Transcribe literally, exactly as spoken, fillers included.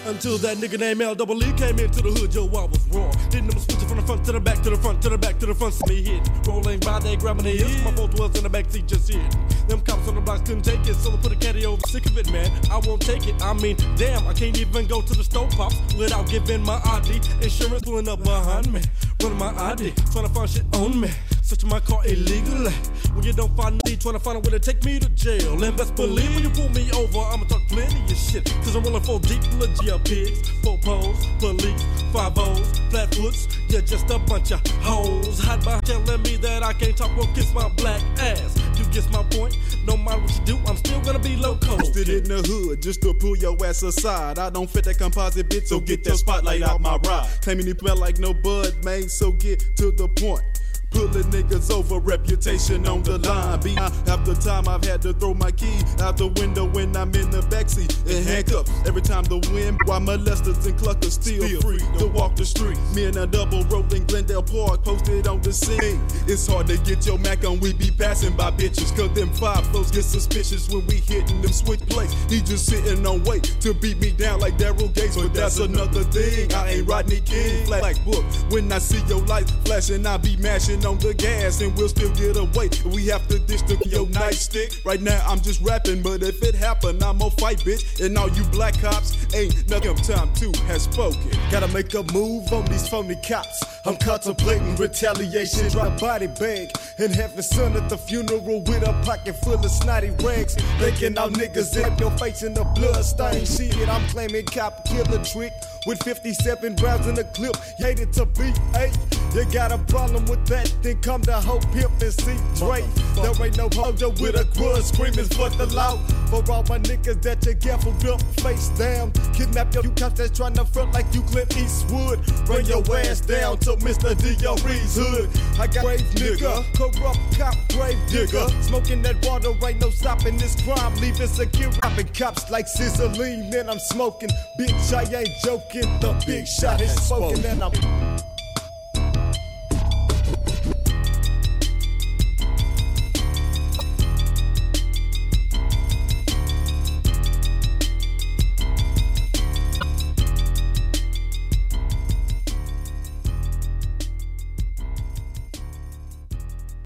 Until that nigga named L Double E came into the hood, yo, I was wrong. Didn't them switch it from the front to the back, to the front, to the back, to the front. Me hit, rolling by, they grabbing their hips. My both was in the backseat just hit. Them cops on the blocks couldn't take it, so I put a caddy over. Sick of it, man, I won't take it. I mean, damn, I can't even go to the stove pops without giving my I D. Insurance pulling up behind me, running my I D, trying to find shit on me. Searching my car illegally. When you don't find me, trying to find a way to take me to jail. And best believe when you pull me over, I'ma talk plenty of shit. Cause I'm rolling four deep, legit pigs, four poles, police, five O's, flatfoots. You're just a bunch of hoes. Hide by telling me that I can't talk or kiss my black ass. You get my point? No matter what you do, I'm still gonna be loco. Posted in the hood just to pull your ass aside. I don't fit that composite bitch, so get that spotlight out my ride. Claiming he smell like no bud, man, so get to the point. Pulling niggas over, reputation on the line. Be half the time I've had to throw my key out the window when I'm in the backseat and handcuffs. Every time the wind, while molesters and cluckers still, still free to walk the street. Me and a double road in Glendale Park posted on the scene. It's hard to get your Mac on, we be passing by bitches. Cause them five flows get suspicious when we hitting them switch plates. He just sitting on wait to beat me down like Daryl Gates. But that's another thing, I ain't Rodney King. Black book, when I see your lights flashing, I be mashing on the gas and we'll still get away. We have to ditch the your nightstick. Right now I'm just rapping, but if it happen, I'm gon' fight, bitch. And all you black cops ain't nothing. Time two has spoken. Gotta make a move on these phony cops. I'm contemplating retaliation. Drop body bag and have his son at the funeral with a pocket full of snotty rags. Thinking all niggas in your face in the blood stain. Shit, I'm claiming cop killer trick with fifty-seven rounds in the clip. Hated to be eight. You got a problem with that? Then come to Hope Pimp and see Drake. There ain't no hojo with a grudge screaming for the law. For all my niggas that you gaffled up, face down. Kidnap you cops that's trying to front like you Clint Eastwood. Bring your ass down to Mister D R E's hood. I got brave nigga, corrupt cop, grave digger. Smoking that water, ain't no stopping this crime. Leaving secure, robbing cops like Sizzling. Then I'm smoking, bitch, I ain't joking. The big shot is spoken and I'm